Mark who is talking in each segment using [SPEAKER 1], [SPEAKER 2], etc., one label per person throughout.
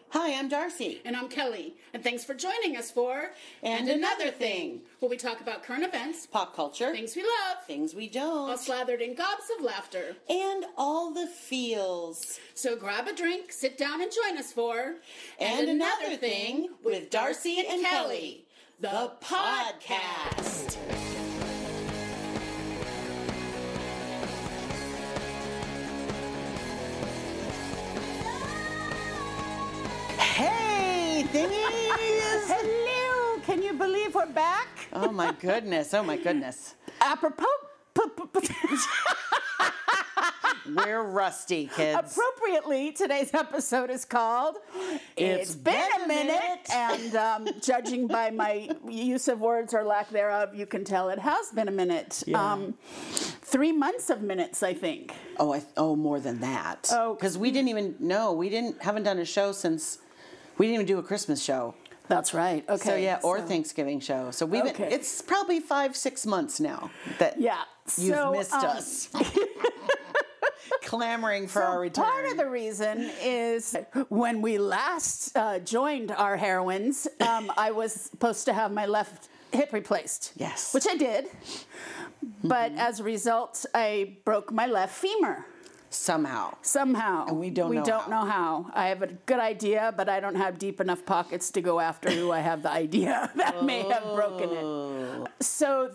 [SPEAKER 1] Hi, I'm Darcy.
[SPEAKER 2] And I'm Kelly. And thanks for joining us for
[SPEAKER 1] And Another Thing,
[SPEAKER 2] where we talk about current events,
[SPEAKER 1] pop culture,
[SPEAKER 2] things we love,
[SPEAKER 1] things we don't,
[SPEAKER 2] all slathered in gobs of laughter,
[SPEAKER 1] and all the feels.
[SPEAKER 2] So grab a drink, sit down, and join us for
[SPEAKER 1] And Another Thing with Darcy and Kelly, the podcast. Hey, thingies!
[SPEAKER 3] Hello! Can you believe we're back?
[SPEAKER 1] Oh my goodness, oh my goodness.
[SPEAKER 3] Apropos,
[SPEAKER 1] We're rusty, kids.
[SPEAKER 3] appropriately, today's episode is called
[SPEAKER 1] It's Been a Minute.
[SPEAKER 3] And judging by my use of words or lack thereof, you can tell it has been a minute.
[SPEAKER 1] Yeah.
[SPEAKER 3] 3 months of minutes, I think.
[SPEAKER 1] Oh, more than that.
[SPEAKER 3] Oh.
[SPEAKER 1] Because we haven't done a show since, we didn't even do a Christmas show.
[SPEAKER 3] That's right. Okay.
[SPEAKER 1] So yeah, or Thanksgiving show. So we've
[SPEAKER 3] Okay.
[SPEAKER 1] it's probably 5-6 months now that
[SPEAKER 3] Yeah.
[SPEAKER 1] you've missed us. Clamoring for our return.
[SPEAKER 3] Part of the reason is when we last joined our heroines, I was supposed to have my left hip replaced.
[SPEAKER 1] Yes.
[SPEAKER 3] Which I did. But as a result, I broke my left femur.
[SPEAKER 1] Somehow.
[SPEAKER 3] Somehow.
[SPEAKER 1] we don't know
[SPEAKER 3] know how. I have a good idea, but I don't have deep enough pockets to go after who I have the idea that may have broken it. So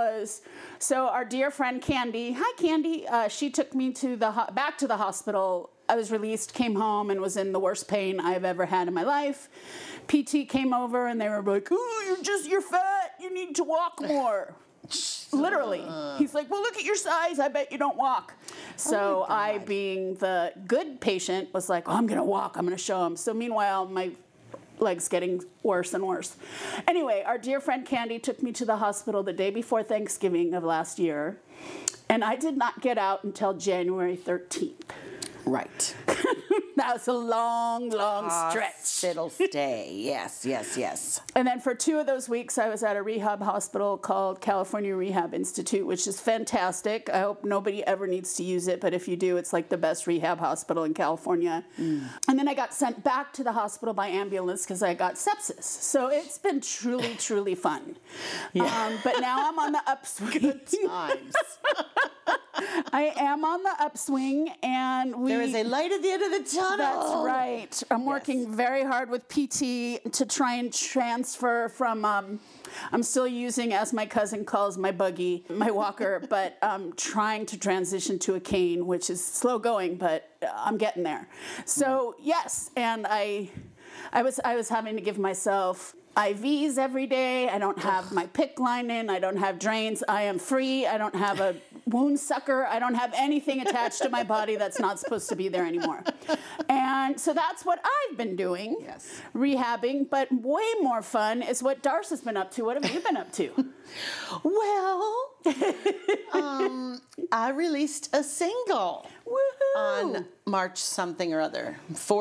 [SPEAKER 3] our dear friend Candy, hi Candy, she took me to back to the hospital. I was released, came home, and was in the worst pain I've ever had in my life. PT came over and they were like, "Oh, you're fat. You need to walk more." Literally. He's like, "Well, look at your size. I bet you don't walk." So I, being the good patient, was like, "Oh, I'm going to walk. I'm going to show him." So meanwhile, my legs getting worse and worse. Anyway, our dear friend Candy took me to the hospital the day before Thanksgiving of last year, and I did not get out until January 13th.
[SPEAKER 1] Right.
[SPEAKER 3] That was a long stretch.
[SPEAKER 1] Hospital stay. Yes.
[SPEAKER 3] And then for 2 of those weeks, I was at a rehab hospital called California Rehab Institute, which is fantastic. I hope nobody ever needs to use it, but if you do, it's like the best rehab hospital in California. And then I got sent back to the hospital by ambulance because I got sepsis. So it's been truly, truly fun.
[SPEAKER 1] Yeah.
[SPEAKER 3] But now I'm on the upswing.
[SPEAKER 1] Good times.
[SPEAKER 3] I am on the upswing, and
[SPEAKER 1] There is a light at the end of the tunnel.
[SPEAKER 3] That's right. I'm working very hard with PT to try and transfer from, I'm still using, as my cousin calls my buggy, my walker, but I'm trying to transition to a cane, which is slow going, but I'm getting there. So yes, and I was having to give myself IVs every day. I don't have my PICC line in. I don't have drains. I am free. I don't have a wound sucker. I don't have anything attached to my body that's not supposed to be there anymore. And so that's what I've been doing, rehabbing. But way more fun is what Darcy's been up to. What have you been up to?
[SPEAKER 1] Well, I released a single on March something or other.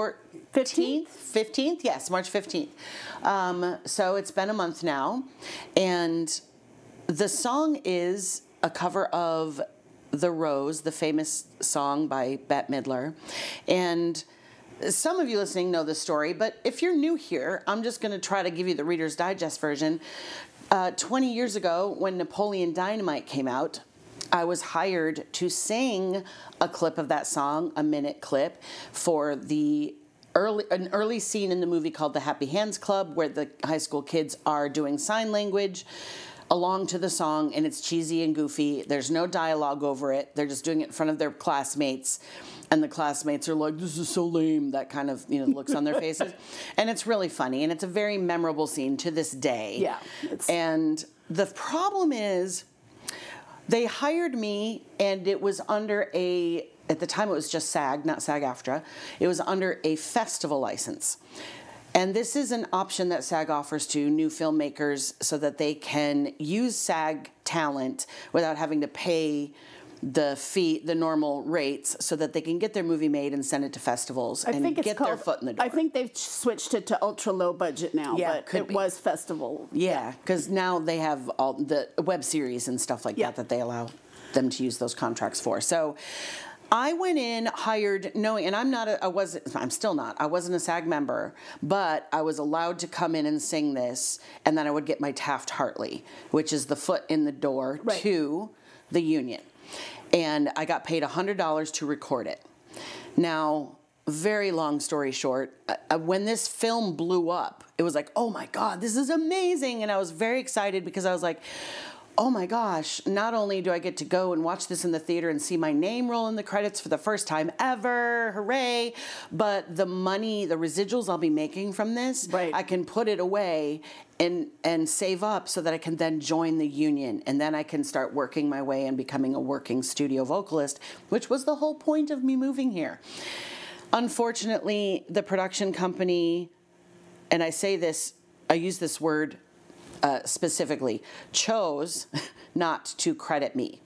[SPEAKER 1] 15th? Yes, March 15th. So it's been a month now. And the song is a cover of The Rose, the famous song by Bette Midler. And some of you listening know the story, but if you're new here, I'm just going to try to give you the Reader's Digest version. 20 years ago, when Napoleon Dynamite came out, I was hired to sing a clip of that song, a minute clip, for an early scene in the movie called The Happy Hands Club, where the high school kids are doing sign language along to the song, and it's cheesy and goofy. There's no dialogue over it. They're just doing it in front of their classmates, and the classmates are like, "This is so lame," that kind of looks on their faces. And it's really funny, and it's a very memorable scene to this day.
[SPEAKER 3] Yeah.
[SPEAKER 1] And the problem is, they hired me, and it was under at the time it was just SAG, not SAG-AFTRA. It was under a festival license. And this is an option that SAG offers to new filmmakers so that they can use SAG talent without having to pay the normal rates, so that they can get their movie made and send it to festivals and get their foot in the door.
[SPEAKER 3] I think they've switched it to ultra low budget now, but it was festival.
[SPEAKER 1] Yeah, because now they have all the web series and stuff like that they allow them to use those contracts for. So I went in hired knowing, and I'm still not. I wasn't a SAG member, but I was allowed to come in and sing this, and then I would get my Taft-Hartley, which is the foot in the door
[SPEAKER 3] Right.
[SPEAKER 1] to the union. And I got paid $100 to record it. Now, very long story short, when this film blew up, it was like, oh my God, this is amazing. And I was very excited because I was like, oh my gosh, not only do I get to go and watch this in the theater and see my name roll in the credits for the first time ever, hooray, but the money, the residuals I'll be making from this,
[SPEAKER 3] Right.
[SPEAKER 1] I can put it away and save up so that I can then join the union, and then I can start working my way and becoming a working studio vocalist, which was the whole point of me moving here. Unfortunately, the production company, and I use this word specifically, chose not to credit me.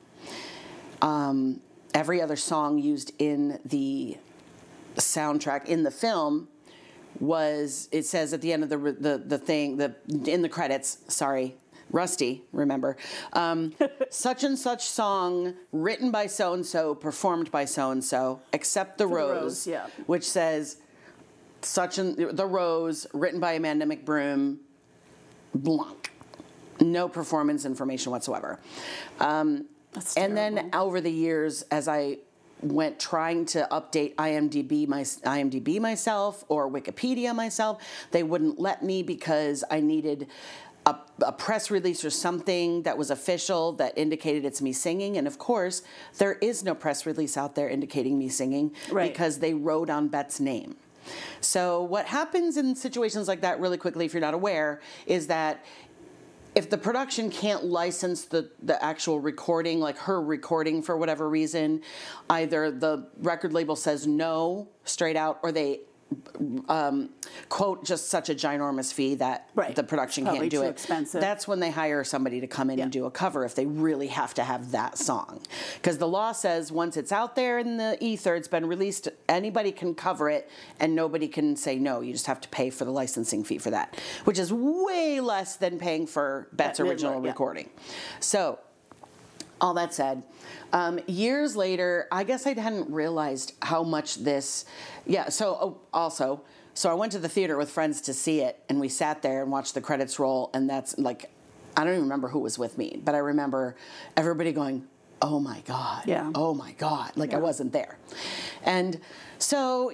[SPEAKER 1] Every other song used in the soundtrack in the film it says at the end of in the credits, sorry, Rusty, remember, such and such song written by so-and-so, performed by so-and-so, except The Rose,
[SPEAKER 3] yeah.
[SPEAKER 1] which says The Rose, written by Amanda McBroom, blank. No performance information whatsoever.
[SPEAKER 3] That's
[SPEAKER 1] and then
[SPEAKER 3] terrible.
[SPEAKER 1] over the years, as I went trying to update IMDb myself or Wikipedia myself, they wouldn't let me because I needed a press release or something that was official that indicated it's me singing. And of course, there is no press release out there indicating me singing
[SPEAKER 3] Right.
[SPEAKER 1] because they wrote on Bette's name. So what happens in situations like that, really quickly, if you're not aware, is that if the production can't license the actual recording, like her recording for whatever reason, either the record label says no straight out, or they quote just such a ginormous fee that
[SPEAKER 3] Right.
[SPEAKER 1] the production
[SPEAKER 3] Probably
[SPEAKER 1] can't do
[SPEAKER 3] too
[SPEAKER 1] it.
[SPEAKER 3] expensive.
[SPEAKER 1] That's when they hire somebody to come in and do a cover if they really have to have that song. Because the law says once it's out there in the ether, it's been released, anybody can cover it and nobody can say no. You just have to pay for the licensing fee for that, which is way less than paying for Bette's original
[SPEAKER 3] yeah.
[SPEAKER 1] recording. So, all that said, years later, I guess I hadn't realized how much this, so I went to the theater with friends to see it, and we sat there and watched the credits roll, and that's like, I don't even remember who was with me, but I remember everybody going, oh my God,
[SPEAKER 3] Yeah.
[SPEAKER 1] oh my God, like I wasn't there. And so,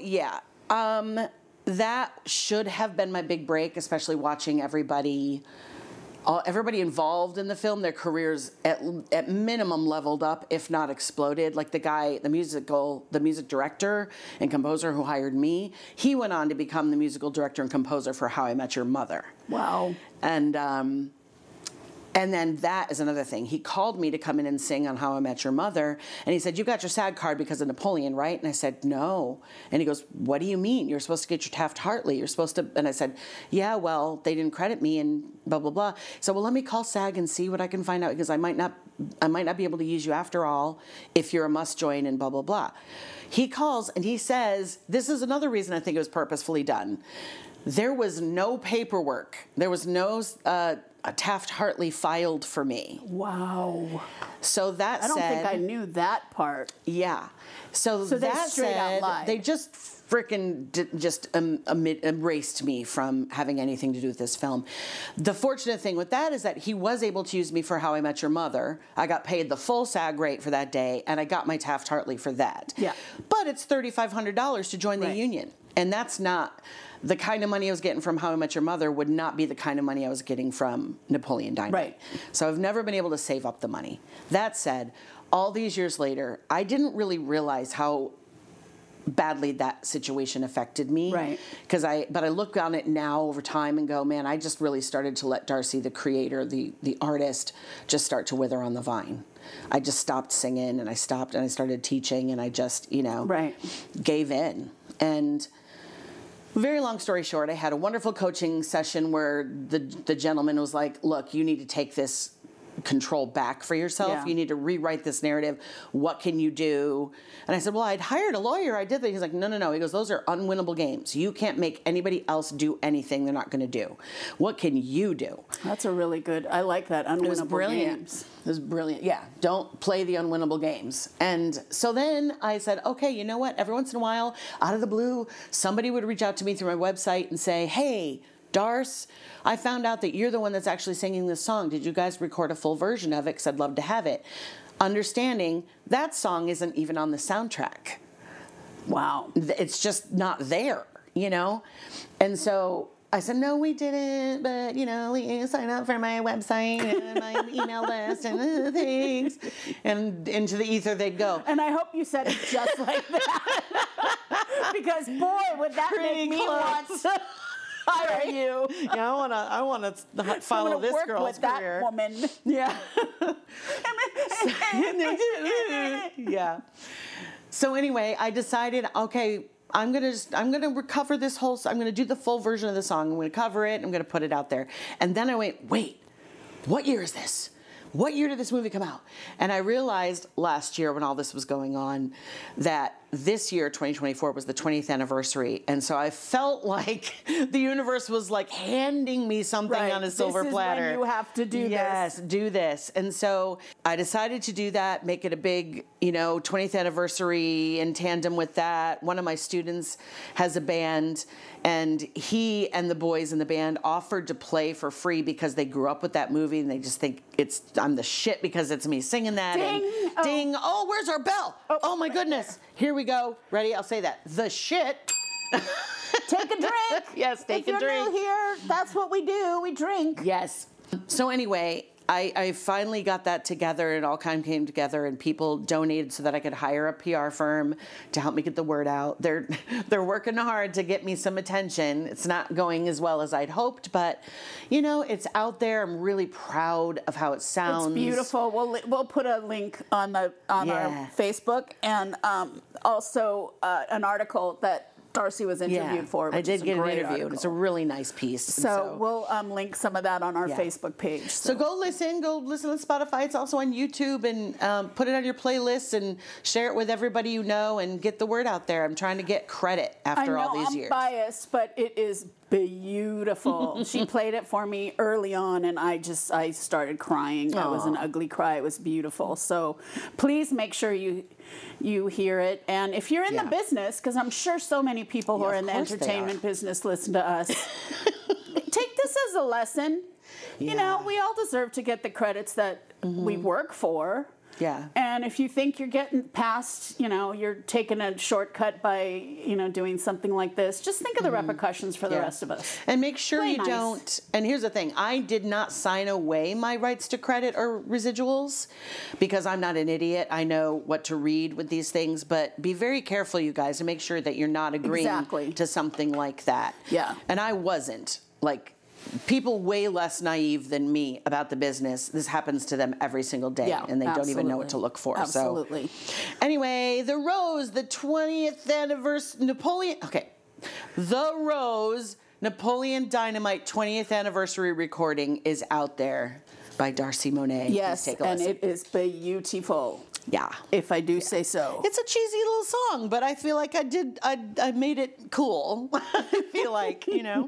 [SPEAKER 1] that should have been my big break, especially watching everybody involved in the film, their careers at minimum leveled up, if not exploded. Like the music director and composer who hired me, he went on to become the musical director and composer for How I Met Your Mother.
[SPEAKER 3] Wow.
[SPEAKER 1] And then that is another thing. He called me to come in and sing on How I Met Your Mother. And he said, you got your SAG card because of Napoleon, right? And I said, no. And he goes, what do you mean? You're supposed to get your Taft-Hartley. You're supposed to. And I said, yeah, well, they didn't credit me and blah, blah, blah. So, well, let me call SAG and see what I can find out because I might not be able to use you after all if you're a must join and blah, blah, blah. He calls and he says, this is another reason I think it was purposefully done. There was no paperwork. There was no a Taft-Hartley filed for me.
[SPEAKER 3] Wow.
[SPEAKER 1] So that
[SPEAKER 3] I don't
[SPEAKER 1] said,
[SPEAKER 3] think I knew that part.
[SPEAKER 1] yeah. So
[SPEAKER 3] they
[SPEAKER 1] that
[SPEAKER 3] straight out
[SPEAKER 1] said,
[SPEAKER 3] lied.
[SPEAKER 1] they just freaking erased me from having anything to do with this film. The fortunate thing with that is that he was able to use me for How I Met Your Mother. I got paid the full SAG rate for that day, and I got my Taft-Hartley for that.
[SPEAKER 3] Yeah.
[SPEAKER 1] But it's $3,500 to join the
[SPEAKER 3] Right.
[SPEAKER 1] union, and that's not the kind of money I was getting from How I Met Your Mother would not be the kind of money I was getting from Napoleon Dynamite.
[SPEAKER 3] Right.
[SPEAKER 1] So I've never been able to save up the money. That said, all these years later, I didn't really realize how badly that situation affected me.
[SPEAKER 3] Right.
[SPEAKER 1] But I look on it now over time and go, man, I just really started to let Darcy, the creator, the artist, just start to wither on the vine. I just stopped singing and I started teaching and I just,
[SPEAKER 3] Right.
[SPEAKER 1] gave in. And very long story short, I had a wonderful coaching session where the gentleman was like, look, you need to take this control back for yourself.
[SPEAKER 3] Yeah.
[SPEAKER 1] You need to rewrite this narrative. What can you do? And I said, well, I'd hired a lawyer. I did that. He's like, no. He goes, those are unwinnable games. You can't make anybody else do anything they're not going to do. What can you do?
[SPEAKER 3] That's a really good, I like that, unwinnable
[SPEAKER 1] It was brilliant.
[SPEAKER 3] games.
[SPEAKER 1] It was brilliant. Yeah, don't play the unwinnable games. And so then I said, okay, you know what? Every once in a while, out of the blue, somebody would reach out to me through my website and say, hey, Darce, I found out that you're the one that's actually singing this song. Did you guys record a full version of it? Because I'd love to have it. Understanding that song isn't even on the soundtrack.
[SPEAKER 3] Wow.
[SPEAKER 1] It's just not there, And so I said, no, we didn't, but, we sign up for my website and my email list and things. And into the ether they'd go.
[SPEAKER 3] And I hope you said it just like that. Because, boy, would that
[SPEAKER 1] Pretty
[SPEAKER 3] make me
[SPEAKER 1] close.
[SPEAKER 3] want to hire you.
[SPEAKER 1] Yeah, I want to follow this
[SPEAKER 3] work
[SPEAKER 1] girl's
[SPEAKER 3] with
[SPEAKER 1] career.
[SPEAKER 3] that woman.
[SPEAKER 1] Yeah. Yeah. So anyway, I decided, okay, I'm gonna recover this I'm gonna do the full version of the song. I'm gonna cover it. I'm gonna put it out there. And then I went, wait, what year is this? What year did this movie come out? And I realized last year when all this was going on that this year, 2024, was the 20th anniversary. And so I felt like the universe was like handing me something on a silver platter.
[SPEAKER 3] This is when you have to do this.
[SPEAKER 1] Yes, do this. And so I decided to do that, make it a big, 20th anniversary in tandem with that. One of my students has a band, and he and the boys in the band offered to play for free because they grew up with that movie and they just think I'm the shit because it's me singing that.
[SPEAKER 3] Ding.
[SPEAKER 1] And ding. Oh, where's our bell? Oh my goodness. Here we go. Ready? I'll say that. The shit.
[SPEAKER 3] Take a drink.
[SPEAKER 1] Yes, take a
[SPEAKER 3] If you're
[SPEAKER 1] drink.
[SPEAKER 3] new here, that's what we do. We drink.
[SPEAKER 1] Yes. So anyway, I finally got that together. It all kind of came together, and people donated so that I could hire a PR firm to help me get the word out. They're working hard to get me some attention. It's not going as well as I'd hoped, but it's out there. I'm really proud of how it sounds.
[SPEAKER 3] It's beautiful. We'll put a link on our Facebook, and also an article that Darcy was interviewed for. Which
[SPEAKER 1] I did
[SPEAKER 3] is a
[SPEAKER 1] get an
[SPEAKER 3] great
[SPEAKER 1] interview,
[SPEAKER 3] article.
[SPEAKER 1] and it's a really nice piece.
[SPEAKER 3] So we'll link some of that on our
[SPEAKER 1] Yeah.
[SPEAKER 3] Facebook page.
[SPEAKER 1] So go listen to Spotify. It's also on YouTube, and put it on your playlist and share it with everybody you know and get the word out there. I'm trying to get credit after all these years.
[SPEAKER 3] I'm biased, but it is beautiful. She played it for me early on, and I started crying. It was an ugly cry. It was beautiful. So please make sure you hear it. And if you're in the business, because I'm sure so many people who are in the entertainment business listen to us, take this as a lesson.
[SPEAKER 1] Yeah.
[SPEAKER 3] We all deserve to get the credits that we work for.
[SPEAKER 1] Yeah.
[SPEAKER 3] And if you think you're getting past, you're taking a shortcut by, doing something like this, just think of the repercussions for the rest of us.
[SPEAKER 1] And make sure
[SPEAKER 3] Play
[SPEAKER 1] you
[SPEAKER 3] nice.
[SPEAKER 1] don't. And here's the thing. I did not sign away my rights to credit or residuals because I'm not an idiot. I know what to read with these things. But be very careful, you guys, and make sure that you're not agreeing
[SPEAKER 3] Exactly.
[SPEAKER 1] to something like that.
[SPEAKER 3] Yeah.
[SPEAKER 1] And I wasn't. People way less naive than me about the business. This happens to them every single day,
[SPEAKER 3] Yeah,
[SPEAKER 1] and they don't even know what to
[SPEAKER 3] absolutely.
[SPEAKER 1] look for.
[SPEAKER 3] Absolutely.
[SPEAKER 1] So, anyway, The Rose, the 20th anniversary, The Rose, Napoleon Dynamite 20th anniversary recording is out there by Darcy Monet.
[SPEAKER 3] Yes,
[SPEAKER 1] Please take a
[SPEAKER 3] and
[SPEAKER 1] listen.
[SPEAKER 3] it is beautiful,
[SPEAKER 1] Yeah.
[SPEAKER 3] if I do say so.
[SPEAKER 1] It's a cheesy little song, but I feel like I made it cool. I feel like,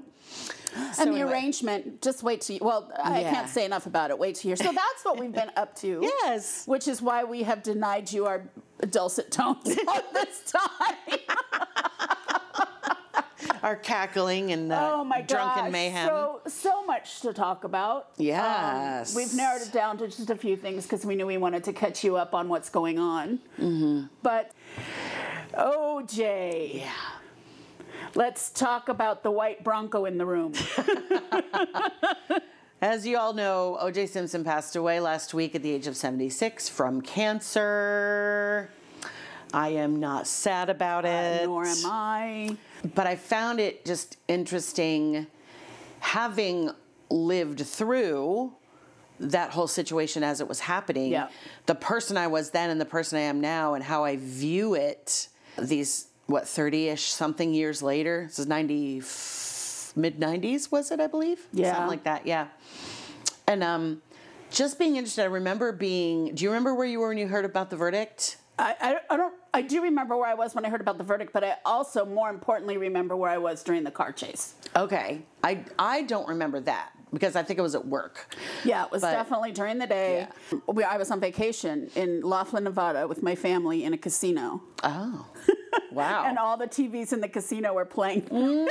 [SPEAKER 1] So
[SPEAKER 3] And the
[SPEAKER 1] anyway.
[SPEAKER 3] arrangement, just wait till I
[SPEAKER 1] Yeah.
[SPEAKER 3] can't say enough about it. Wait till you hear. So that's what we've been up to.
[SPEAKER 1] Yes.
[SPEAKER 3] Which is why we have denied you our dulcet tones all this time.
[SPEAKER 1] Our cackling and
[SPEAKER 3] Oh my
[SPEAKER 1] drunken
[SPEAKER 3] gosh.
[SPEAKER 1] mayhem.
[SPEAKER 3] So much to talk about.
[SPEAKER 1] Yes.
[SPEAKER 3] We've narrowed it down to just a few things because we knew we wanted to catch you up on what's going on. Mm-hmm. But OJ.
[SPEAKER 1] Yeah.
[SPEAKER 3] Let's talk about the white Bronco in the room.
[SPEAKER 1] As you all know, O.J. Simpson passed away last week at the age of 76 from cancer. I am not sad about it.
[SPEAKER 3] Nor am I.
[SPEAKER 1] But I found it just interesting having lived through that whole situation as it was happening.
[SPEAKER 3] Yeah.
[SPEAKER 1] The person I was then and the person I am now and how I view it these, 30-ish something years later. This is mid-90s, was it, I believe?
[SPEAKER 3] Yeah.
[SPEAKER 1] Something like that, yeah. And just being interested, do you remember where you were when you heard about the verdict?
[SPEAKER 3] I do remember where I was when I heard about the verdict, but I also, more importantly, remember where I was during the car chase.
[SPEAKER 1] Okay. I don't remember that because I think it was at work.
[SPEAKER 3] Yeah, it was definitely during the day. Yeah. I was on vacation in Laughlin, Nevada with my family in a casino.
[SPEAKER 1] Oh, wow.
[SPEAKER 3] And all the TVs in the casino were playing.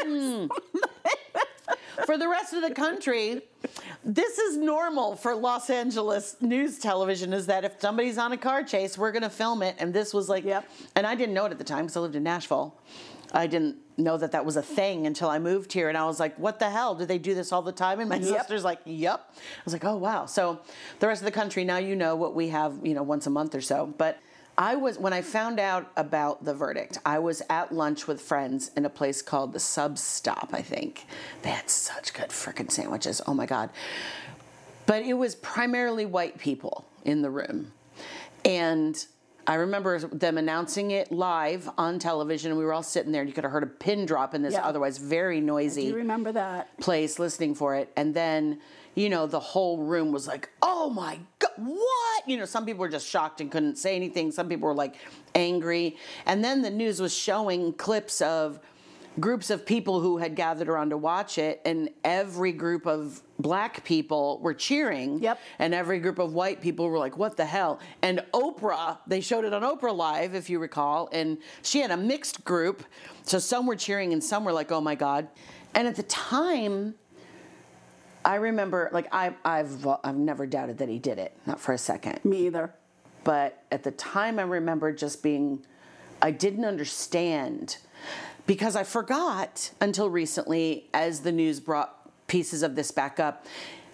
[SPEAKER 1] For the rest of the country, this is normal for Los Angeles news television, is that if somebody's on a car chase, we're going to film it. And this was like, and I didn't know it at the time because I lived in Nashville. I didn't know that that was a thing until I moved here. And I was like, what the hell? Do they do this all the time? And my sister's like, yep. I was like, oh, wow. So the rest of the country, now you know what we have, once a month or so. But when I found out about the verdict, I was at lunch with friends in a place called the Sub Stop, I think. They had such good frickin' sandwiches. Oh, my God. But it was primarily white people in the room. And I remember them announcing it live on television, and we were all sitting there, and you could have heard a pin drop in this otherwise very noisy
[SPEAKER 3] I do remember that
[SPEAKER 1] place listening for it. And then, the whole room was like, oh my God, what? Some people were just shocked and couldn't say anything. Some people were like angry. And then the news was showing clips of groups of people who had gathered around to watch it, and every group of black people were cheering.
[SPEAKER 3] Yep.
[SPEAKER 1] And every group of white people were like, what the hell? And Oprah, they showed it on Oprah Live, if you recall, and she had a mixed group. So some were cheering and some were like, oh my God. And at the time, I remember, I've never doubted that he did it, not for a second.
[SPEAKER 3] Me either.
[SPEAKER 1] But at the time, I remember just I didn't understand, because I forgot until recently, as the news brought pieces of this back up,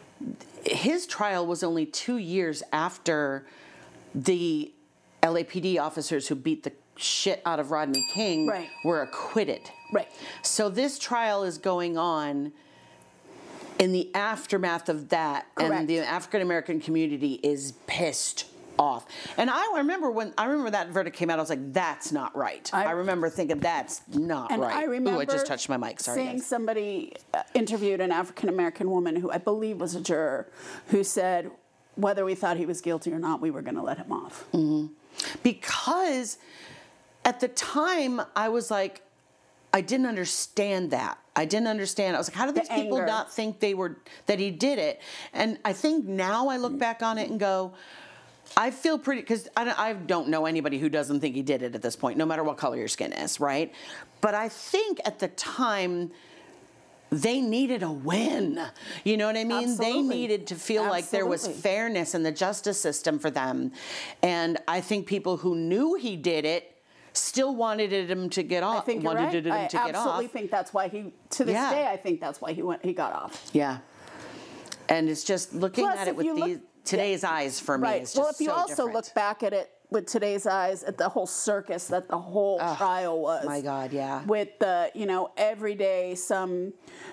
[SPEAKER 1] his trial was only 2 years after the LAPD officers who beat the shit out of Rodney King were acquitted.
[SPEAKER 3] Right.
[SPEAKER 1] So this trial is going on in the aftermath of that.
[SPEAKER 3] Correct.
[SPEAKER 1] And the African American community is pissed off. And I remember that verdict came out, I was like, that's not right. I remember thinking, that's not right.
[SPEAKER 3] I remember
[SPEAKER 1] I just touched my mic. Sorry,
[SPEAKER 3] seeing
[SPEAKER 1] guys.
[SPEAKER 3] somebody interviewed an African American woman who I believe was a juror, who said whether we thought he was guilty or not, we were going to let him off.
[SPEAKER 1] Mm-hmm. Because at the time, I was like, I didn't understand that. I didn't understand. I was like, how did these people not think that he did it? And I think now I look back on it and go, I feel pretty, because I don't know anybody who doesn't think he did it at this point, no matter what color your skin is, right? But I think at the time, they needed a win. You know what I mean?
[SPEAKER 3] Absolutely.
[SPEAKER 1] They needed to feel like there was fairness in the justice system for them. And I think people who knew he did it still wanted him to get off.
[SPEAKER 3] I think you're right. I absolutely think that's why to this day, I think that's why he got off.
[SPEAKER 1] Yeah. And it's just looking at it with today's eyes for me. It's just
[SPEAKER 3] well, if you
[SPEAKER 1] so
[SPEAKER 3] also
[SPEAKER 1] different.
[SPEAKER 3] look back at it with today's eyes, at the whole circus that the whole trial was.
[SPEAKER 1] My God, yeah.
[SPEAKER 3] With the, every day some,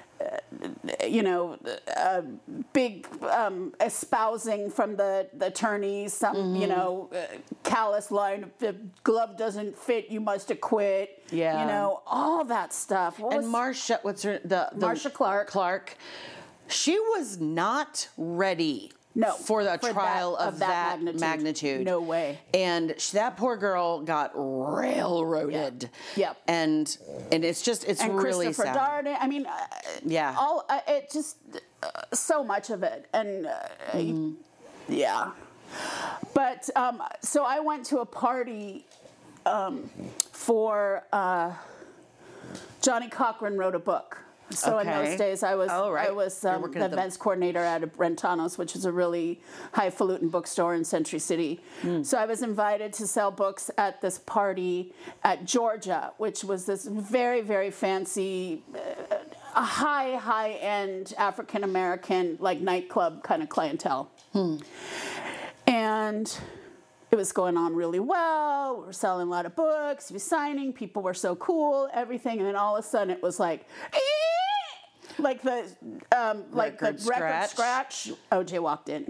[SPEAKER 3] big espousing from the attorneys, some, callous line, if the glove doesn't fit, you must acquit.
[SPEAKER 1] Yeah.
[SPEAKER 3] All that stuff.
[SPEAKER 1] Marsha, what's her,
[SPEAKER 3] Marsha Clark.
[SPEAKER 1] She was not ready.
[SPEAKER 3] No,
[SPEAKER 1] for the trial of that magnitude.
[SPEAKER 3] No way.
[SPEAKER 1] And that poor girl got railroaded.
[SPEAKER 3] Yep.
[SPEAKER 1] And it's really
[SPEAKER 3] Christopher
[SPEAKER 1] sad.
[SPEAKER 3] Darden. I mean, it just so much of it, and yeah. But so I went to a party for Johnny Cochran wrote a book. So in those days, I was the events coordinator at Brentanos, which is a really highfalutin bookstore in Century City. So I was invited to sell books at this party at Georgia, which was this very, very fancy, a high-end African-American, nightclub kind of clientele. And it was going on really well. We were selling a lot of books. We were signing. People were so cool, everything. And then all of a sudden it was like the record scratch. OJ walked in.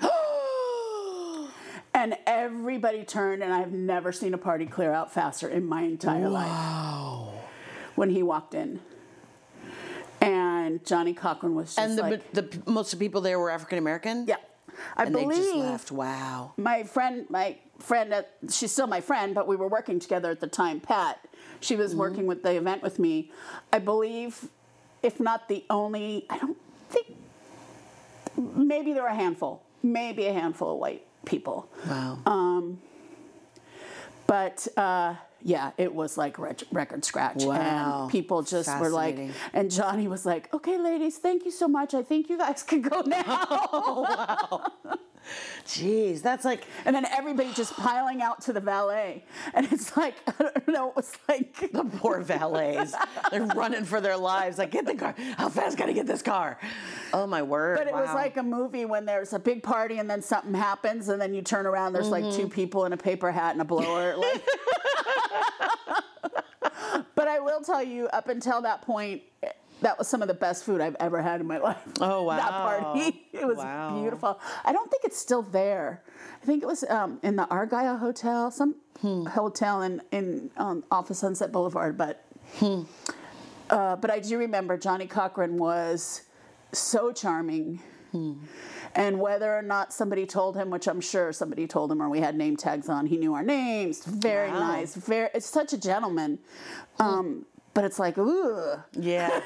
[SPEAKER 3] And everybody turned, and I've never seen a party clear out faster in my entire life. When he walked in. And Johnny Cochran was just
[SPEAKER 1] most of the people there were African American?
[SPEAKER 3] Yeah. I
[SPEAKER 1] and they just
[SPEAKER 3] believe
[SPEAKER 1] left. Wow.
[SPEAKER 3] my friend, she's still my friend, but we were working together at the time, Pat. She was working with the event with me. I believe, if not the only, I don't think, maybe there were maybe a handful of white people.
[SPEAKER 1] Wow.
[SPEAKER 3] But yeah, it was like record scratch.
[SPEAKER 1] Wow.
[SPEAKER 3] And people just were like,
[SPEAKER 1] Fascinating.
[SPEAKER 3] and Johnny was like, okay, ladies, thank you so much. I think you guys can go now.
[SPEAKER 1] Jeez, that's like,
[SPEAKER 3] And then everybody just piling out to the valet. And it's like, I don't know, it was like,
[SPEAKER 1] the poor valets. They're running for their lives. Like, get the car. How fast can I get this car? Oh, my word.
[SPEAKER 3] but it was
[SPEAKER 1] Wow.
[SPEAKER 3] like a movie when there's a big party and then something happens and then you turn around, there's like two people in a paper hat and a blower. Like. But I will tell you, up until that point, that was some of the best food I've ever had in my life.
[SPEAKER 1] Oh, wow.
[SPEAKER 3] That party. It was
[SPEAKER 1] Wow.
[SPEAKER 3] beautiful. I don't think it's still there. I think it was in the Argyle Hotel, some hotel in off of Sunset Boulevard. But I do remember Johnny Cochran was so charming. And whether or not somebody told him, which I'm sure somebody told him, or we had name tags on, he knew our names. Very
[SPEAKER 1] Wow.
[SPEAKER 3] nice. It's such a gentleman. But it's like, ooh.
[SPEAKER 1] Yeah.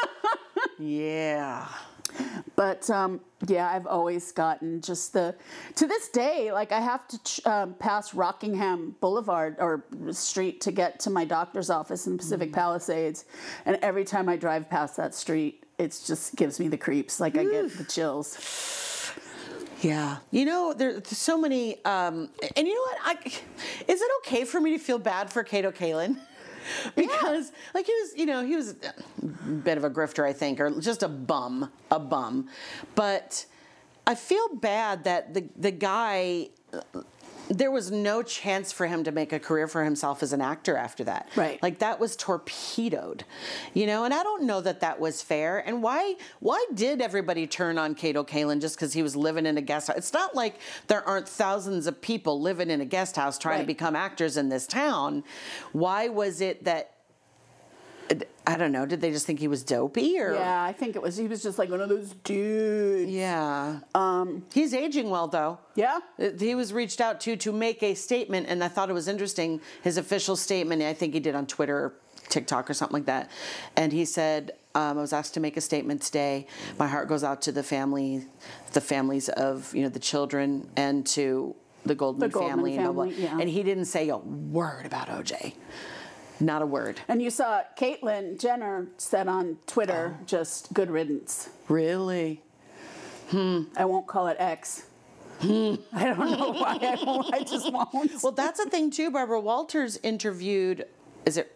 [SPEAKER 1] Yeah.
[SPEAKER 3] But yeah, I've always gotten just to this day, like I have to pass Rockingham Boulevard or street to get to my doctor's office in Pacific Palisades. And every time I drive past that street, it just gives me the creeps. Like I get the chills.
[SPEAKER 1] Yeah. You know, there's so many, and you know what? Is it okay for me to feel bad for Kato Kaelin? Because, like, he was a bit of a grifter, I think, or just a bum. But I feel bad that the guy, there was no chance for him to make a career for himself as an actor after that.
[SPEAKER 3] Right.
[SPEAKER 1] Like, that was torpedoed, and I don't know that was fair. And why did everybody turn on Kato Kaelin just because he was living in a guest house? It's not like there aren't thousands of people living in a guest house trying to become actors in this town. Why was it that, I don't know, did they just think he was dopey? Or?
[SPEAKER 3] Yeah, I think he was just like one of those dudes.
[SPEAKER 1] Yeah. He's aging well, though.
[SPEAKER 3] Yeah?
[SPEAKER 1] He was reached out to make a statement, and I thought it was interesting, his official statement, I think he did on Twitter or TikTok or something like that. And he said, I was asked to make a statement today. My heart goes out to the families of, the children, and to the Goldman family. And, blah, blah.
[SPEAKER 3] Yeah.
[SPEAKER 1] And he didn't say a word about OJ. Not a word.
[SPEAKER 3] And you saw Caitlyn Jenner said on Twitter, just good riddance.
[SPEAKER 1] Really?
[SPEAKER 3] I won't call it X. I don't know why I won't. I just won't.
[SPEAKER 1] Well, that's the thing, too. Barbara Walters interviewed, is it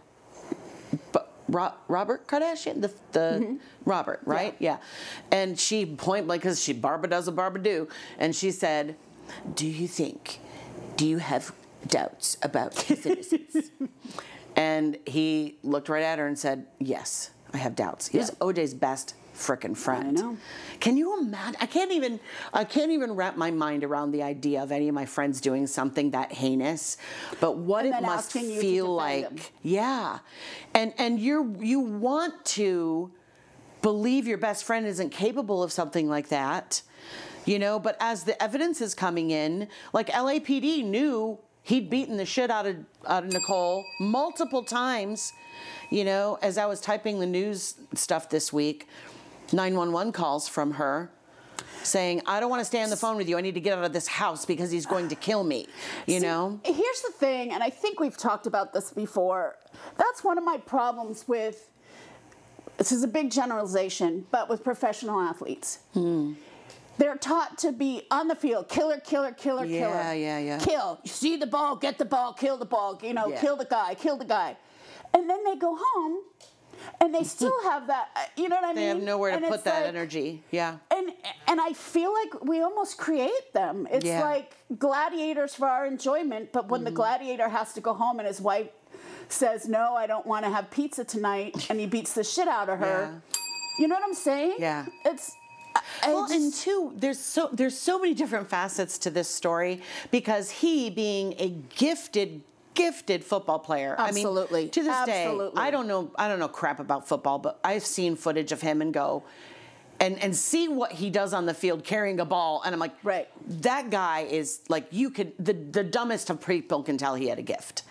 [SPEAKER 1] Robert Kardashian? The Robert, right? Yeah. And she because Barbara does what Barbara do. And she said, do you have doubts about his innocence? And he looked right at her and said, yes, I have doubts. He was OJ's best frickin' friend.
[SPEAKER 3] I know.
[SPEAKER 1] Can you imagine? I can't even wrap my mind around the idea of any of my friends doing something that heinous. But what
[SPEAKER 3] And
[SPEAKER 1] it
[SPEAKER 3] then
[SPEAKER 1] must
[SPEAKER 3] asking you to
[SPEAKER 1] feel
[SPEAKER 3] defend
[SPEAKER 1] like.
[SPEAKER 3] them.
[SPEAKER 1] Yeah. And you want to believe your best friend isn't capable of something like that. But as the evidence is coming in, like LAPD knew he'd beaten the shit out of Nicole multiple times. As I was typing the news stuff this week, 911 calls from her saying, I don't want to stay on the phone with you. I need to get out of this house because he's going to kill me.
[SPEAKER 3] Here's the thing, and I think we've talked about this before. That's one of my problems with, this is a big generalization, but with professional athletes. They're taught to be on the field, killer.
[SPEAKER 1] Yeah.
[SPEAKER 3] Kill. You see the ball, get the ball, kill the ball, kill the guy. And then they go home and they still have that, you know what I mean?
[SPEAKER 1] They have nowhere to
[SPEAKER 3] And
[SPEAKER 1] put that
[SPEAKER 3] like,
[SPEAKER 1] energy. Yeah.
[SPEAKER 3] And I feel like we almost create them. It's like gladiators for our enjoyment, but when the gladiator has to go home and his wife says, no, I don't want to have pizza tonight, and he beats the shit out of her. You know what I'm saying?
[SPEAKER 1] Yeah.
[SPEAKER 3] And
[SPEAKER 1] two, there's so many different facets to this story, because he, being a gifted football player.
[SPEAKER 3] Absolutely.
[SPEAKER 1] I mean, to this day,
[SPEAKER 3] Absolutely.
[SPEAKER 1] I don't know crap about football, but I've seen footage of him and go, and see what he does on the field carrying a ball. And I'm like,
[SPEAKER 3] Right.
[SPEAKER 1] that guy is like, the dumbest of people can tell he had a gift.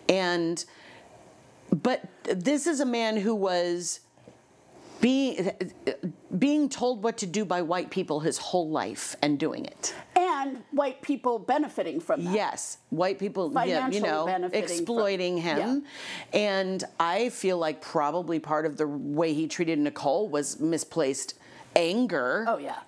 [SPEAKER 1] But this is a man who was being told what to do by white people his whole life and doing it.
[SPEAKER 3] And white people benefiting from that.
[SPEAKER 1] Yes, white people,
[SPEAKER 3] Financially benefiting
[SPEAKER 1] exploiting him. And I feel like probably part of the way he treated Nicole was misplaced anger.
[SPEAKER 3] Oh, yeah.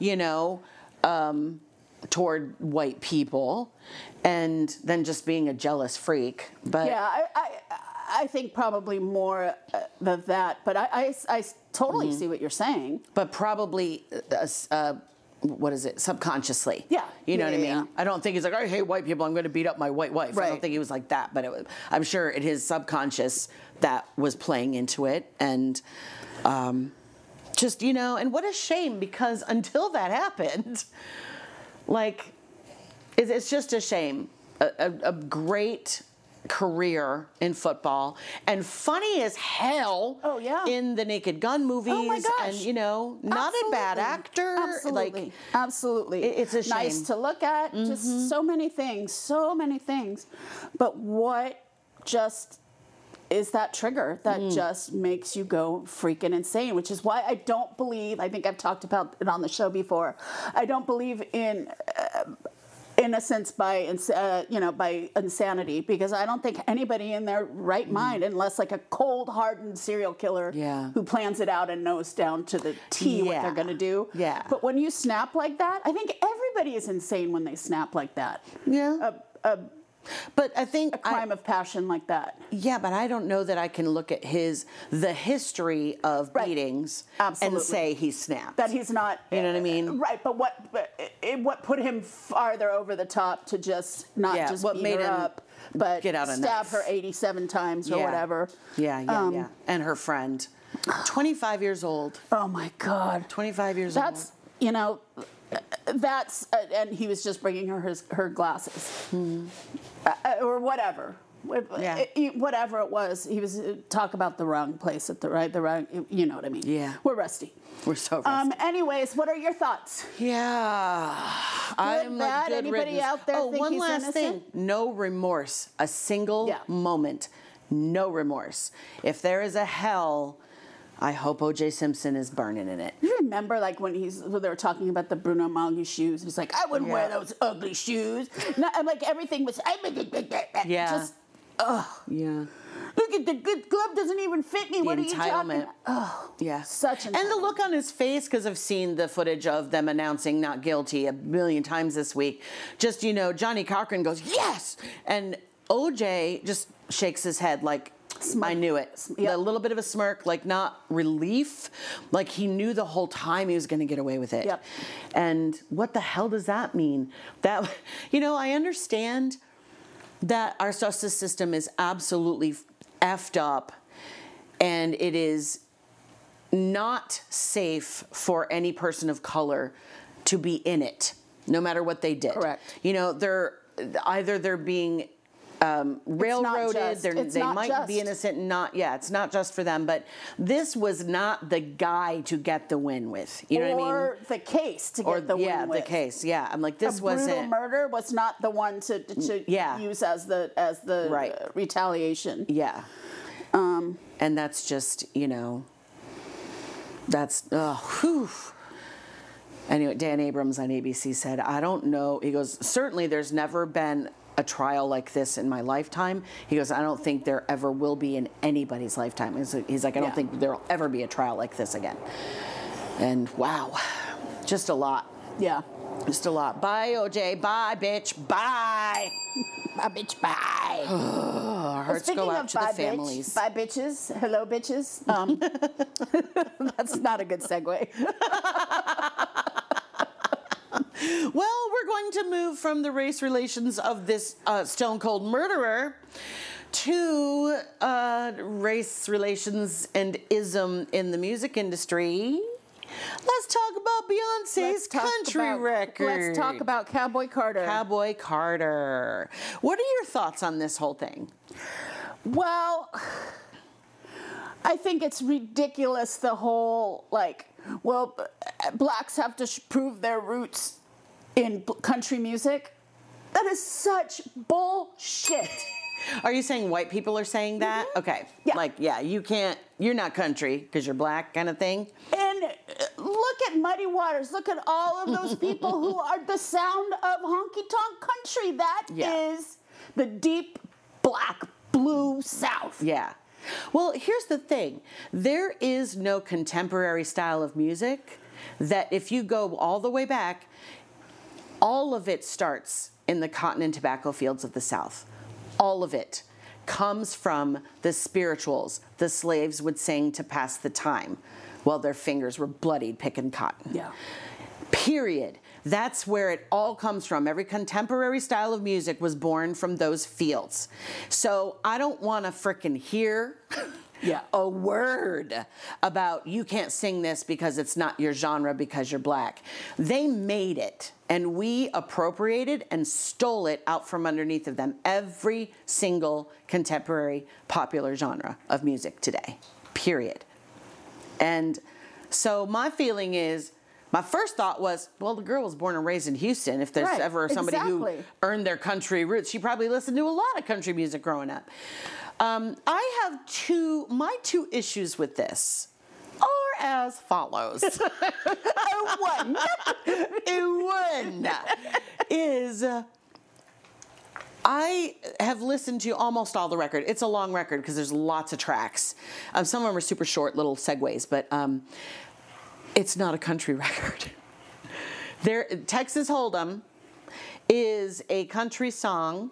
[SPEAKER 1] Toward white people, and then just being a jealous freak. But
[SPEAKER 3] Yeah, I think probably more of that, but I totally see what you're saying.
[SPEAKER 1] but probably what is it, subconsciously.
[SPEAKER 3] Yeah.
[SPEAKER 1] You know what I mean?
[SPEAKER 3] Yeah.
[SPEAKER 1] I don't think he's like, I hate white people, I'm going to beat up my white wife. I
[SPEAKER 3] Right.
[SPEAKER 1] don't think he was like that, but I'm sure it his subconscious that was playing into it. And just, and what a shame, because until that happened, like, it's just a shame. A great career in football, and funny as hell.
[SPEAKER 3] Oh, yeah.
[SPEAKER 1] In the Naked Gun movies.
[SPEAKER 3] Oh, my gosh.
[SPEAKER 1] And not a bad
[SPEAKER 3] Absolutely.
[SPEAKER 1] actor.
[SPEAKER 3] Absolutely.
[SPEAKER 1] Like,
[SPEAKER 3] Absolutely.
[SPEAKER 1] it's a shame.
[SPEAKER 3] Nice to look at. Just so many things. But what just is that trigger that just makes you go freaking insane, which is why I don't believe, I think I've talked about it on the show before, I don't believe in innocence by insanity, because I don't think anybody in their right mind, unless like a cold hardened serial killer who plans it out and knows down to the T what they're going to do.
[SPEAKER 1] Yeah.
[SPEAKER 3] But when you snap like that, I think everybody is insane when they snap like that.
[SPEAKER 1] Yeah. But I think
[SPEAKER 3] A crime of passion like that.
[SPEAKER 1] Yeah, but I don't know that I can look at the history of
[SPEAKER 3] Right.
[SPEAKER 1] beatings
[SPEAKER 3] Absolutely.
[SPEAKER 1] and say he snapped.
[SPEAKER 3] That he's not.
[SPEAKER 1] You know what I mean?
[SPEAKER 3] Right, but what put him farther over the top to just not just
[SPEAKER 1] what
[SPEAKER 3] beat
[SPEAKER 1] made
[SPEAKER 3] her
[SPEAKER 1] him
[SPEAKER 3] up, but
[SPEAKER 1] get out a
[SPEAKER 3] stab
[SPEAKER 1] knife.
[SPEAKER 3] her 87 times or
[SPEAKER 1] Yeah.
[SPEAKER 3] whatever.
[SPEAKER 1] Yeah. And her friend, 25 years old.
[SPEAKER 3] Oh my God.
[SPEAKER 1] 25 years
[SPEAKER 3] That's, and he was just bringing her her glasses. Or whatever.
[SPEAKER 1] Yeah.
[SPEAKER 3] Whatever it was, he was talk about the wrong place at the wrong, you know what I mean.
[SPEAKER 1] Yeah.
[SPEAKER 3] We're rusty.
[SPEAKER 1] old. We're so rusty.
[SPEAKER 3] Anyways, what are your thoughts?
[SPEAKER 1] Yeah. I'm like,
[SPEAKER 3] bad?
[SPEAKER 1] good
[SPEAKER 3] Anybody
[SPEAKER 1] riddance.
[SPEAKER 3] out there think
[SPEAKER 1] one
[SPEAKER 3] he's
[SPEAKER 1] last thing.
[SPEAKER 3] innocent?
[SPEAKER 1] No remorse. A single
[SPEAKER 3] Yeah.
[SPEAKER 1] moment. No remorse. If there is a hell, I hope O.J. Simpson is burning in it.
[SPEAKER 3] You remember, like, when they were talking about the Bruno Maggi shoes? He's like, I wouldn't wear
[SPEAKER 1] Yeah.
[SPEAKER 3] those ugly shoes. And like everything was,
[SPEAKER 1] Yeah.
[SPEAKER 3] just,
[SPEAKER 1] Yeah.
[SPEAKER 3] look at the good glove doesn't even fit me. What are you talking?
[SPEAKER 1] entitlement.
[SPEAKER 3] Oh,
[SPEAKER 1] Yeah.
[SPEAKER 3] such
[SPEAKER 1] And the
[SPEAKER 3] entitlement.
[SPEAKER 1] look on his face, because I've seen the footage of them announcing not guilty a million times this week. Just, Johnny Cochran goes, yes! And OJ just shakes his head like, I knew it.
[SPEAKER 3] Yep.
[SPEAKER 1] A little bit of a smirk, like not relief. Like he knew the whole time he was going to get away with it.
[SPEAKER 3] Yep.
[SPEAKER 1] And what the hell does that mean? That, I understand that our justice system is absolutely effed up, and it is not safe for any person of color to be in it, no matter what they did.
[SPEAKER 3] Correct.
[SPEAKER 1] They're being railroaded.
[SPEAKER 3] It's
[SPEAKER 1] They
[SPEAKER 3] not
[SPEAKER 1] might
[SPEAKER 3] just.
[SPEAKER 1] be innocent. It's not just for them. But this was not the guy to get the win with. You know what I mean?
[SPEAKER 3] Or the case to get the win with.
[SPEAKER 1] the case. Yeah, I'm like, this
[SPEAKER 3] A brutal
[SPEAKER 1] wasn't.
[SPEAKER 3] murder was not the one to use as the
[SPEAKER 1] Right.
[SPEAKER 3] retaliation.
[SPEAKER 1] Yeah. And that's just, that's, whew. Anyway, Dan Abrams on ABC said, I don't know. He goes, certainly there's never been a trial like this in my lifetime. He goes, I don't think there ever will be in anybody's lifetime. He's like, I don't think there'll ever be a trial like this again. And wow, just a lot.
[SPEAKER 3] Yeah.
[SPEAKER 1] Just a lot. Bye, OJ. Bye, bitch. Bye.
[SPEAKER 3] Bye, bitch. Bye.
[SPEAKER 1] Our hearts
[SPEAKER 3] Speaking
[SPEAKER 1] go out
[SPEAKER 3] of
[SPEAKER 1] to the
[SPEAKER 3] bye,
[SPEAKER 1] families.
[SPEAKER 3] bitch, bye, bitches. Hello, bitches. That's not a good segue.
[SPEAKER 1] Well, we're going to move from the race relations of this stone cold murderer to race relations and ism in the music industry. Let's talk about Beyonce's country record.
[SPEAKER 3] Let's talk about Cowboy Carter.
[SPEAKER 1] Cowboy Carter. What are your thoughts on this whole thing?
[SPEAKER 3] Well, I think it's ridiculous, the whole, like, well, blacks have to prove their roots in country music. That is such bullshit.
[SPEAKER 1] Are you saying white people are saying that? Mm-hmm. Okay.
[SPEAKER 3] Yeah.
[SPEAKER 1] Like, yeah, you're not country because you're black kind of thing.
[SPEAKER 3] And look at Muddy Waters. Look at all of those people who are the sound of honky tonk country. That is the deep black, blue South.
[SPEAKER 1] Yeah. Well, here's the thing. There is no contemporary style of music that, if you go all the way back, all of it starts in the cotton and tobacco fields of the South. All of it comes from the spirituals the slaves would sing to pass the time while their fingers were bloodied picking cotton.
[SPEAKER 3] Yeah.
[SPEAKER 1] Period. That's where it all comes from. Every contemporary style of music was born from those fields. So I don't want to frickin' hear a word about you can't sing this because it's not your genre because you're black. They made it, and we appropriated and stole it out from underneath of them. Every single contemporary popular genre of music today. Period. And so my feeling is, my first thought was, well, the girl was born and raised in Houston. If there's ever somebody who earned their country roots, she probably listened to a lot of country music growing up. I have my two issues with this are as follows. One is I have listened to almost all the record. It's a long record because there's lots of tracks. Some of them are super short little segues, but it's not a country record. Texas Hold'em is a country song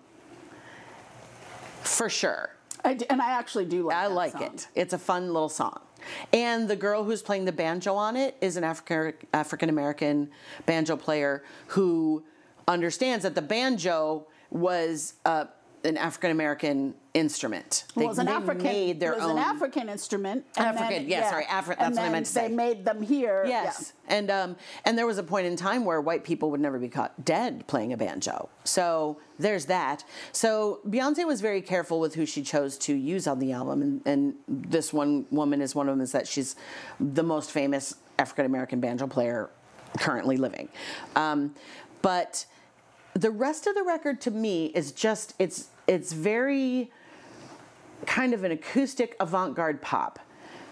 [SPEAKER 1] for sure.
[SPEAKER 3] And I actually do like that song. I like
[SPEAKER 1] it. It's a fun little song. And the girl who's playing the banjo on it is an African-American banjo player who understands that the banjo was an African-American instrument.
[SPEAKER 3] It was an African instrument.
[SPEAKER 1] That's what I meant to say.
[SPEAKER 3] They made them here.
[SPEAKER 1] Yes. Yeah. And there was a point in time where white people would never be caught dead playing a banjo. So there's that. So Beyonce was very careful with who she chose to use on the album. And this one woman is one of them, is that she's the most famous African-American banjo player currently living. But the rest of the record to me is just, it's very kind of an acoustic avant-garde pop.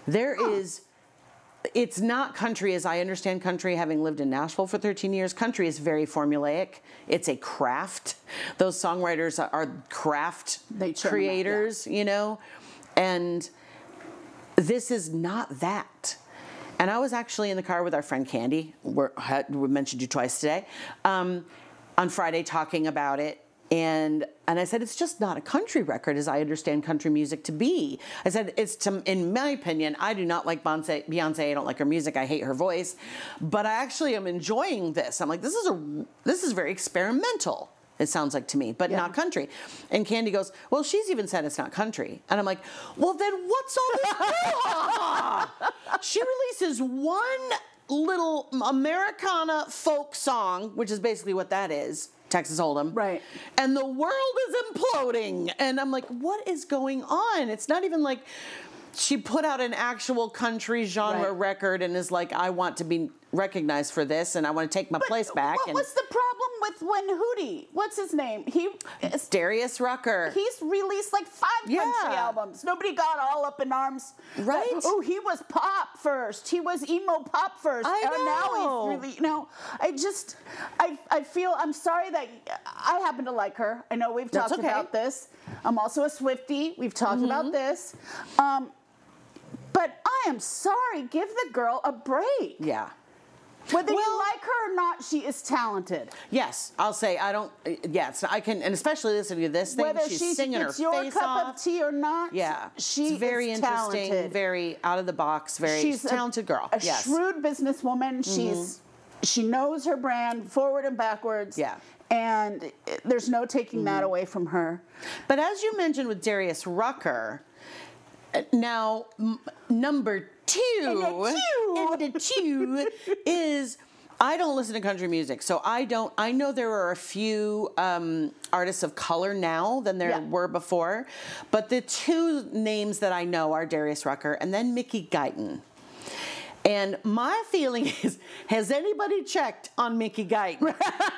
[SPEAKER 1] It's not country as I understand country, having lived in Nashville for 13 years. Country is very formulaic. It's a craft. Those songwriters are craft creators, you know? And this is not that. And I was actually in the car with our friend Candy, we mentioned you twice today, on Friday talking about it. And I said, it's just not a country record as I understand country music to be. I said, in my opinion, I do not like Beyonce. I don't like her music. I hate her voice. But I actually am enjoying this. I'm like, this is very experimental, it sounds like to me, but not country. And Candy goes, well, she's even said it's not country. And I'm like, well, then what's all this brouhaha? She releases one little Americana folk song, which is basically what that is, Texas Hold'em.
[SPEAKER 3] Right.
[SPEAKER 1] And the world is imploding. And I'm like, what is going on? It's not even like she put out an actual country genre record and is like, I want to be recognized for this and I want to take my place back.
[SPEAKER 3] What's the problem with when Hootie, what's his name?
[SPEAKER 1] Darius Rucker.
[SPEAKER 3] He's released like 5 country albums. Nobody got all up in arms.
[SPEAKER 1] Right.
[SPEAKER 3] Oh, he was pop first. He was emo pop first.
[SPEAKER 1] I know.
[SPEAKER 3] And now he's really, I feel, I'm sorry that I happen to like her. I know we've talked about this. I'm also a Swiftie. We've talked about this. But I am sorry. Give the girl a break.
[SPEAKER 1] Yeah.
[SPEAKER 3] Whether you like her or not, she is talented.
[SPEAKER 1] Yes, I'll say I don't. Yes, I can, and especially listening to this thing,
[SPEAKER 3] whether
[SPEAKER 1] she's singing her face off.
[SPEAKER 3] It's your cup of tea or not.
[SPEAKER 1] Yeah,
[SPEAKER 3] she's
[SPEAKER 1] very interesting,
[SPEAKER 3] talented.
[SPEAKER 1] Very out of the box. She's a talented girl.
[SPEAKER 3] A shrewd businesswoman. She knows her brand forward and backwards.
[SPEAKER 1] Yeah.
[SPEAKER 3] And there's no taking that away from her.
[SPEAKER 1] But as you mentioned with Darius Rucker, number two is I don't listen to country music, so I know there are a few artists of color now than there were before, but the two names that I know are Darius Rucker and then Mickey Guyton. And my feeling is, has anybody checked on Mickey Guyton?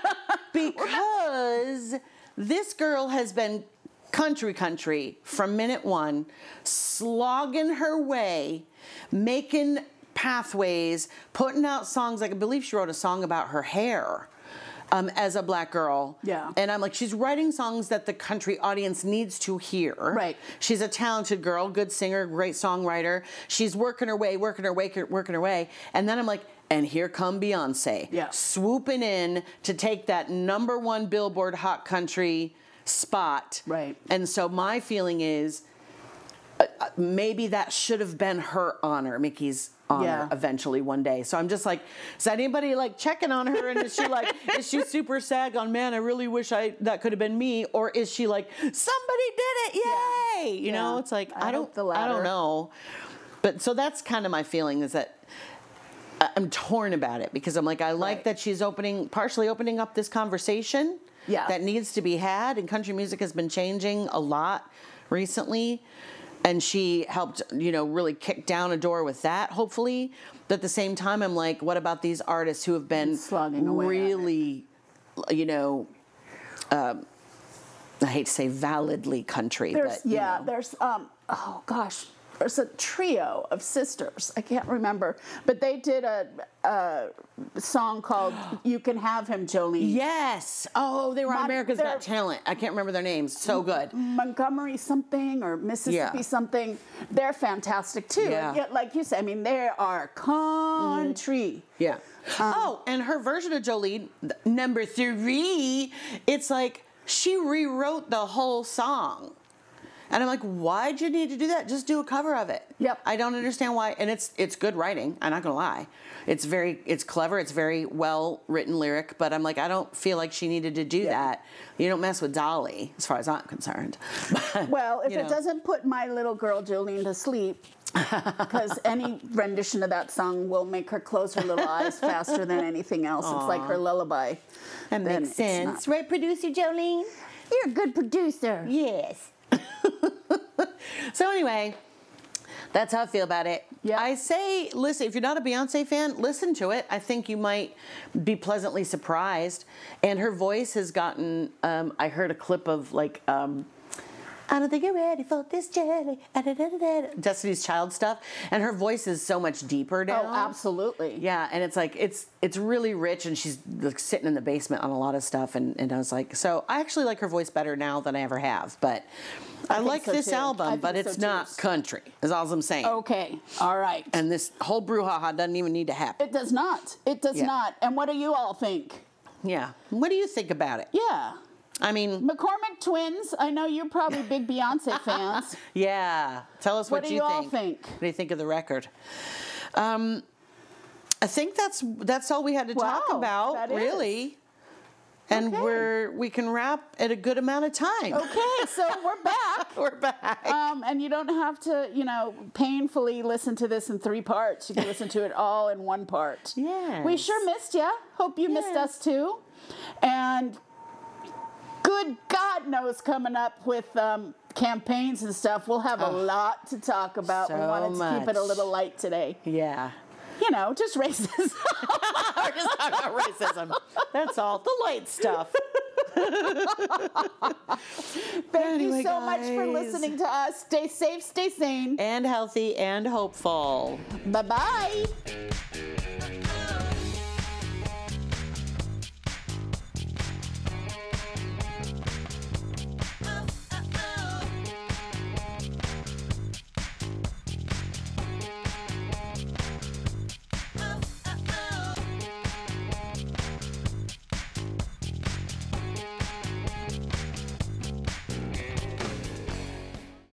[SPEAKER 1] Because this girl has been country from minute one, slogging her way, making pathways, putting out songs. Like, I believe she wrote a song about her hair as a black girl.
[SPEAKER 3] Yeah.
[SPEAKER 1] And I'm like, she's writing songs that the country audience needs to hear.
[SPEAKER 3] Right.
[SPEAKER 1] She's a talented girl, good singer, great songwriter. She's working her way. And then I'm like, and here come Beyonce, swooping in to take that #1 Billboard Hot Country spot.
[SPEAKER 3] Right.
[SPEAKER 1] And so my feeling is maybe that should have been her honor, Mickey's honor, eventually one day. So I'm just like, is anybody like checking on her? And is she like, is she super sad on, man, I really wish that could have been me? Or is she like, somebody did it, yay! You know, it's like, I don't know. But so that's kind of my feeling, is that I'm torn about it, because I'm like, I like that she's partially opening up this conversation that needs to be had, and country music has been changing a lot recently, and she helped, really kick down a door with that, hopefully. But at the same time, I'm like, what about these artists who have been really, I hate to say validly country,
[SPEAKER 3] there's a trio of sisters. I can't remember, but they did a song called "You Can Have Him, Jolene."
[SPEAKER 1] Yes. Oh, they were on America's Got Talent. I can't remember their names. So good. Montgomery
[SPEAKER 3] something or Mississippi something. They're fantastic too.
[SPEAKER 1] Yeah.
[SPEAKER 3] And yet, like you said, I mean, they are country.
[SPEAKER 1] Yeah. And her version of Jolene, #3, it's like she rewrote the whole song. And I'm like, why'd you need to do that? Just do a cover of it.
[SPEAKER 3] Yep.
[SPEAKER 1] I don't understand why. And it's good writing. I'm not gonna lie. It's clever. It's very well written lyric. But I'm like, I don't feel like she needed to do that. You don't mess with Dolly, as far as I'm concerned.
[SPEAKER 3] Well, if it doesn't put my little girl Jolene to sleep, because any rendition of that song will make her close her little eyes faster than anything else. It's like her lullaby.
[SPEAKER 1] That makes sense, right, producer Jolene?
[SPEAKER 3] You're a good producer.
[SPEAKER 1] Yes. So anyway, that's how I feel about it.
[SPEAKER 3] Yeah.
[SPEAKER 1] I say, listen, if you're not a Beyonce fan, listen to it. I think you might be pleasantly surprised. And her voice has gotten, I heard a clip of like, I don't think you're ready for this journey. Destiny's Child stuff. And her voice is so much deeper now.
[SPEAKER 3] Oh, absolutely.
[SPEAKER 1] Yeah, and it's like, it's really rich, and she's like sitting in the basement on a lot of stuff. And I was like, so I actually like her voice better now than I ever have. But I like this album, but it's not country, is all I'm saying.
[SPEAKER 3] Okay, all right.
[SPEAKER 1] And this whole brouhaha doesn't even need to happen.
[SPEAKER 3] It does not. It does not. And what do you all think?
[SPEAKER 1] Yeah. What do you think about it?
[SPEAKER 3] Yeah.
[SPEAKER 1] I mean,
[SPEAKER 3] McCormick twins, I know you're probably big Beyonce fans.
[SPEAKER 1] Yeah. Tell us what you think.
[SPEAKER 3] What do you all think?
[SPEAKER 1] What do you think of the record? I think that's all we had to talk about, really. And we can wrap at a good amount of time.
[SPEAKER 3] Okay, so we're back.
[SPEAKER 1] We're back.
[SPEAKER 3] And you don't have to, painfully listen to this in 3 parts. You can listen to it all in 1 part.
[SPEAKER 1] Yes.
[SPEAKER 3] We sure missed you. Hope you missed us too. And good God knows coming up with campaigns and stuff. We'll have a lot to talk about.
[SPEAKER 1] So
[SPEAKER 3] we wanted to keep it a little light today.
[SPEAKER 1] Yeah.
[SPEAKER 3] Just racism.
[SPEAKER 1] We're just talking about racism. That's all. The light stuff.
[SPEAKER 3] Thank you so much for listening to us. Stay safe, stay sane.
[SPEAKER 1] And healthy and hopeful.
[SPEAKER 3] Bye-bye.